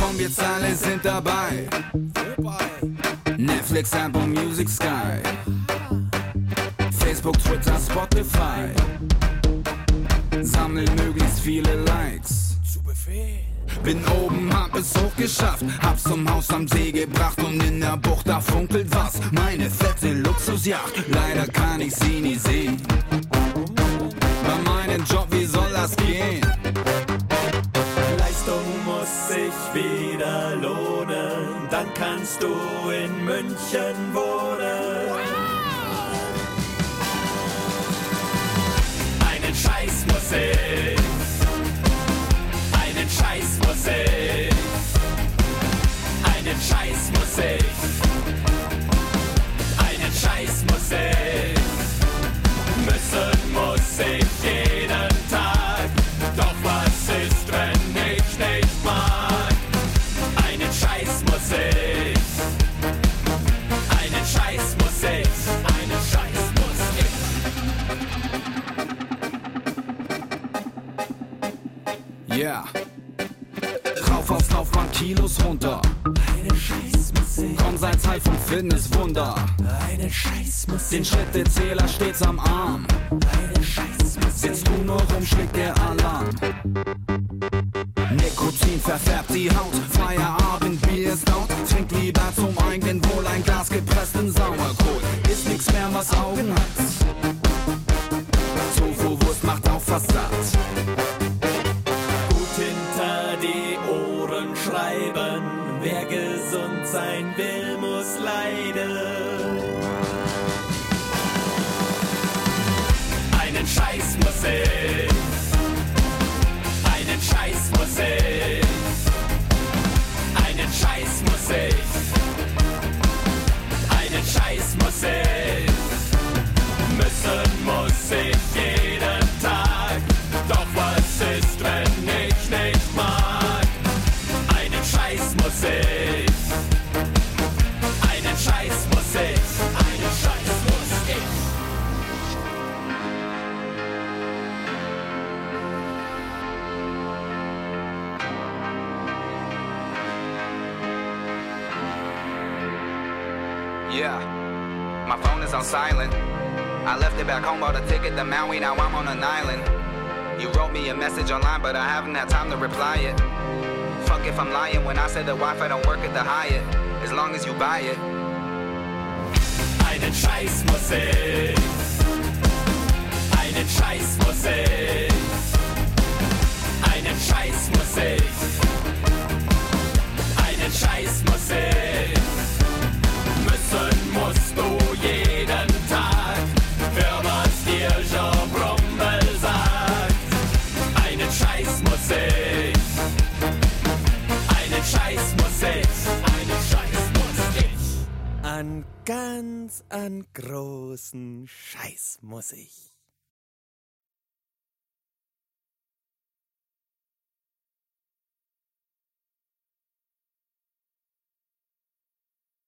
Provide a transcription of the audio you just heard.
komm, wir alle sind dabei. Netflix, Apple Music, Sky, Facebook, Twitter, Spotify. Sammeln möglichst viele Likes. Zu Befehl. Bin oben, hab es hochgeschafft, hab's zum Haus am See gebracht und in der Bucht, da funkelt was. Meine fette Luxusjacht, leider kann ich sie nie sehen. Bei meinem Job, wie soll das gehen? Leistung muss sich wieder lohnen, dann kannst du in München wohnen. Einen Scheiß muss ich, einen Scheiß muss ich, einen Scheiß muss ich, einen Scheiß muss ich, müssen muss ich jeden Tag, doch was ist, wenn ich nicht mag? Einen Scheiß muss ich, einen Scheiß muss ich, einen Scheiß muss ich. Yeah. Rauf aufs Laufband, Kilos runter. Einen Scheiß muss ich, Komm, sei Zeit vom Fitnesswunder. einen Scheiß muss Den ich, Schrittezähler stets am Arm. einen Scheiß muss ich. Sitzt du nur rum, schlägt der Alarm. Nikotin verfärbt die Haut. Feierabend, Bier ist laut. Trink lieber zum eigenen Wohl ein Glas gepressten Sauerkohl. Ist nix mehr, was Augen hat. Tofu-Wurst macht auch fast satt. Gut hinter die Ohren schreiben, wer gesund sein will, muss leiden. Einen Scheiß muss ich, einen Scheiß muss ich, einen Scheiß muss ich, einen Scheiß muss ich, müssen muss ich jeden Tag, doch was ist, wenn ich nicht mag? Einen Scheiß muss ich, einen Scheiß muss ich, einen Scheiß muss ich. Yeah, my phone is on silent. I left it back home, bought a ticket to Maui, now I'm on an island. You wrote me a message online, but I haven't had time to reply it. Fuck if I'm lying when I said the Wi-Fi don't work at the Hyatt, as long as you buy it. Einen Scheiß muss ich, einen Scheiß muss ich, einen Scheiß muss ich, einen Scheiß muss ich, müssen musst du jeden Tag, für was dir Jean Brummel sagt. Einen Scheiß muss ich, einen Scheiß muss ich, einen Scheiß muss ich. An großen Scheiß muss ich.